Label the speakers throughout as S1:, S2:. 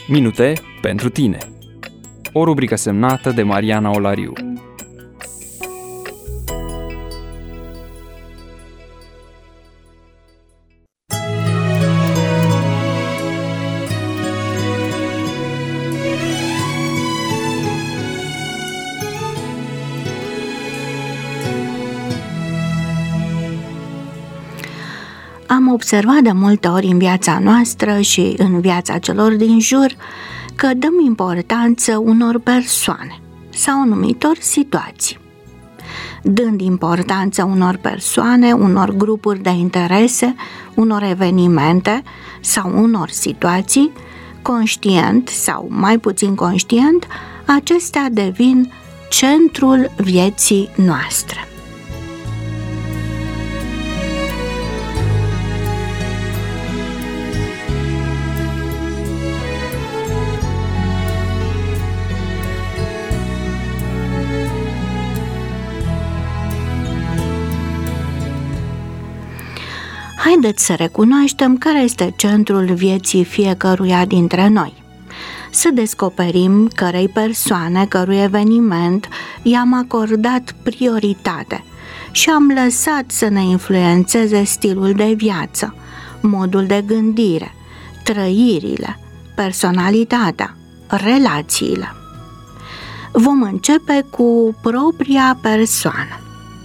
S1: Minute pentru tine. O rubrică semnată de Mariana Olariu.
S2: Am observat de multe ori în viața noastră și în viața celor din jur că dăm importanță unor persoane sau anumitor situații. Dând importanță unor persoane, unor grupuri de interese, unor evenimente sau unor situații, conștient sau mai puțin conștient, acestea devin centrul vieții noastre. Haideți să recunoaștem care este centrul vieții fiecăruia dintre noi. Să descoperim cărei persoane, cărui eveniment i-am acordat prioritate și am lăsat să ne influențeze stilul de viață, modul de gândire, trăirile, personalitatea, relațiile. Vom începe cu propria persoană.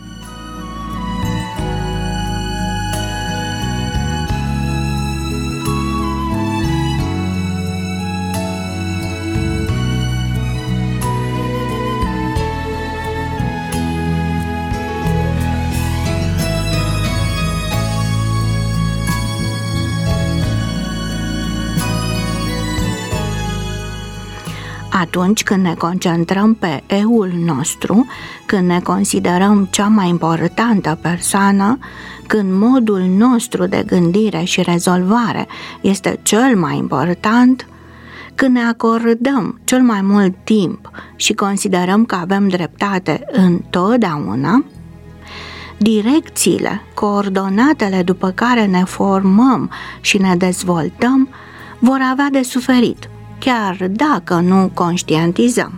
S2: Atunci când ne concentrăm pe eu-ul nostru, când ne considerăm cea mai importantă persoană, când modul nostru de gândire și rezolvare este cel mai important, când ne acordăm cel mai mult timp și considerăm că avem dreptate întotdeauna, direcțiile, coordonatele după care ne formăm și ne dezvoltăm vor avea de suferit, chiar dacă nu conștientizăm.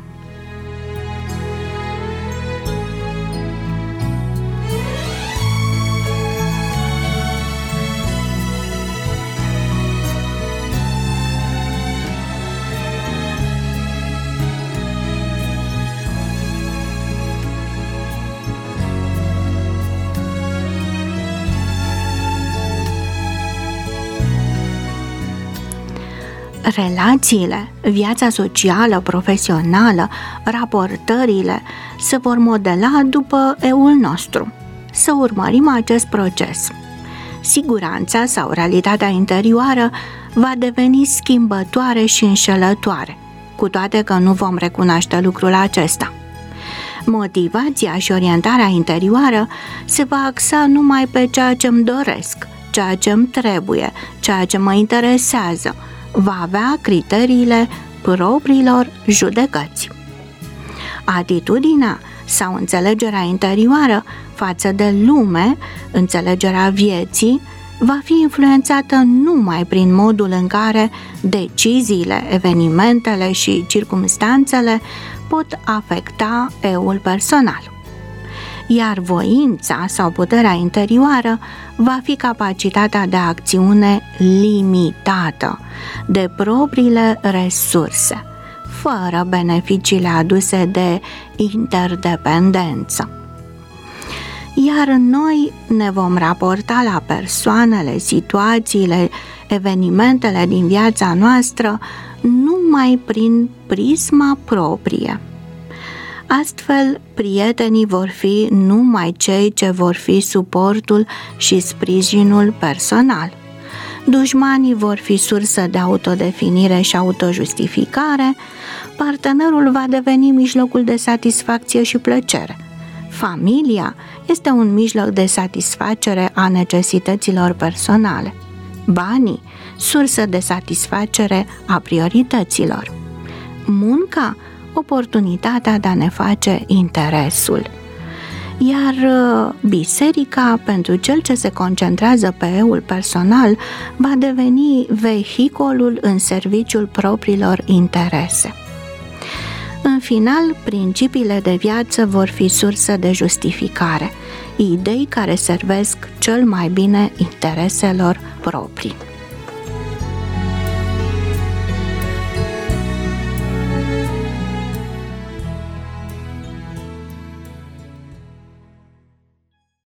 S2: Relațiile, viața socială, profesională, raportările se vor modela după eu-ul nostru. Să urmărim acest proces. Siguranța sau realitatea interioară va deveni schimbătoare și înșelătoare, cu toate că nu vom recunoaște lucrul acesta. Motivația și orientarea interioară se va axa numai pe ceea ce îmi doresc, ceea ce îmi trebuie, ceea ce mă interesează, va avea criteriile propriilor judecăți. Atitudinea sau înțelegerea interioară față de lume, înțelegerea vieții, va fi influențată numai prin modul în care deciziile, evenimentele și circumstanțele pot afecta eu-ul personal. Iar voința sau puterea interioară va fi capacitatea de acțiune limitată de propriile resurse, fără beneficiile aduse de interdependență. Iar noi ne vom raporta la persoanele, situațiile, evenimentele din viața noastră numai prin prisma proprie. Astfel, prietenii vor fi numai cei ce vor fi suportul și sprijinul personal. Dușmanii vor fi sursă de autodefinire și autojustificare, partenerul va deveni mijlocul de satisfacție și plăcere. Familia este un mijloc de satisfacere a necesităților personale. Banii, sursă de satisfacere a priorităților. Munca, oportunitatea de a ne face interesul. iar biserica, pentru cel ce se concentrează pe eul personal, va deveni vehiculul în serviciul propriilor interese. În final, principiile de viață vor fi sursă de justificare, idei care servesc cel mai bine intereselor proprii.